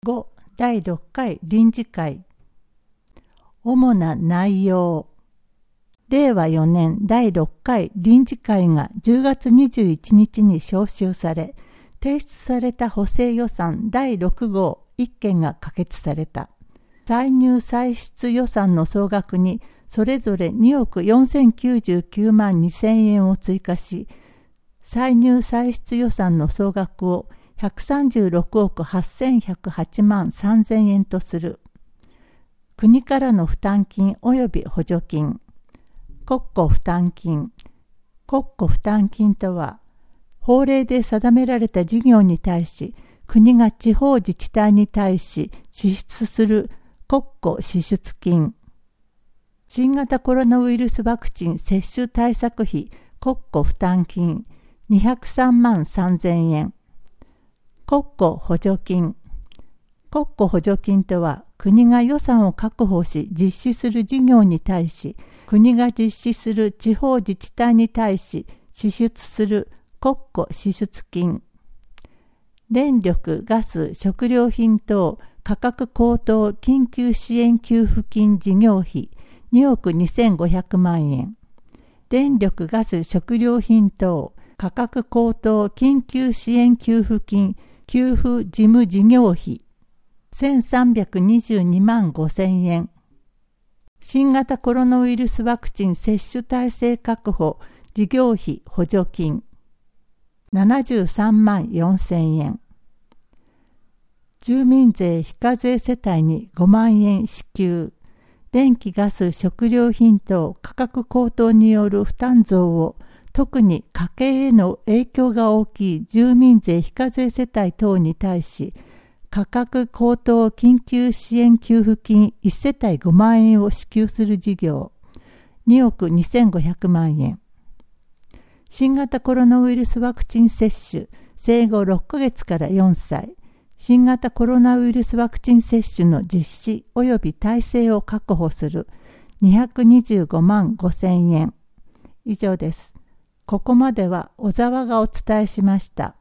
5. 第6回臨時会。主な内容。令和4年第6回臨時会が10月21日に召集され、提出された補正予算第6号1件が可決された。歳入歳出予算の総額にそれぞれ2億4099万2000円を追加し、歳入歳出予算の総額を136億8108万3000円とする。国からの負担金及び補助金。国庫負担金。国庫負担金とは、法令で定められた事業に対し、国が地方自治体に対し支出する国庫支出金。新型コロナウイルスワクチン接種対策費国庫負担金203万3000円。国庫補助金。国庫補助金とは、国が予算を確保し実施する事業に対し、国が実施する地方自治体に対し支出する国庫支出金。電力・ガス・食料品等価格高騰緊急支援給付金事業費2億2500万円。電力・ガス・食料品等価格高騰緊急支援給付金給付事務事業費1322万5000円。新型コロナウイルスワクチン接種体制確保事業費補助金73万4000円。住民税非課税世帯に5万円支給。電気・ガス・食料品等価格高騰による負担増を特に家計への影響が大きい住民税非課税世帯等に対し、価格高騰緊急支援給付金1世帯5万円を支給する事業2億2500万円。新型コロナウイルスワクチン接種生後6ヶ月から4歳。新型コロナウイルスワクチン接種の実施及び体制を確保する225万5000円。以上です。ここまでは小沢がお伝えしました。